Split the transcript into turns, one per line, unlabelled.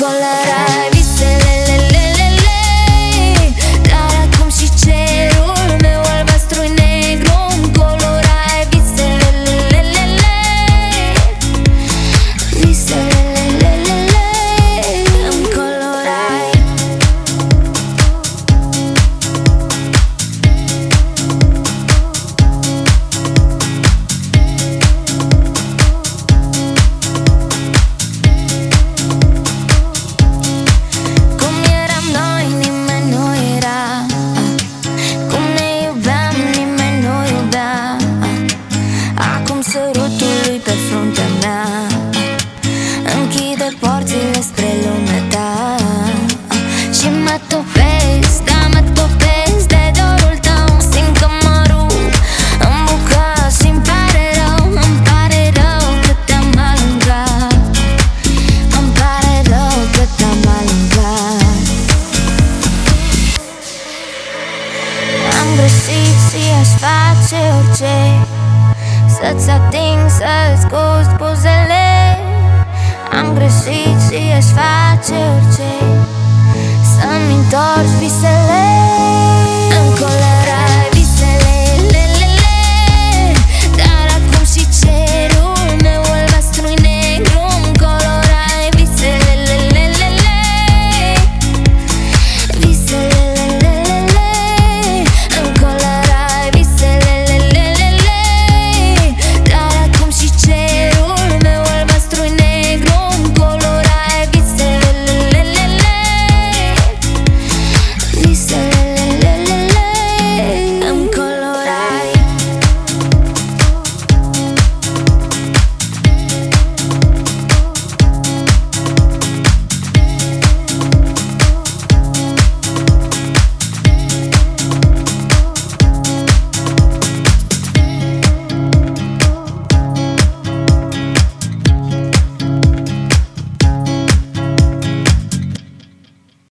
colorai visele, dar acum și cerul meu albastru e negru. Îmi colorai visele, visele, îmi colorai. Cum eram noi, nimeni nu era. Cum ne iubeam, nimeni nu iubea. Acum sărutul lui pe fruntea mea închide porțile spre lumea ta. Și mă topesc, da, mă topesc de dorul tău. Simt că mă rup în bucăți și-mi pare rău. Îmi pare rău că te-am alungat. Îmi pare rău că te-am alungat. Am greșit și aș face orice să-ți ating, să-ți gust buzele. Am greșit și aș face orice să-mi întorci visele.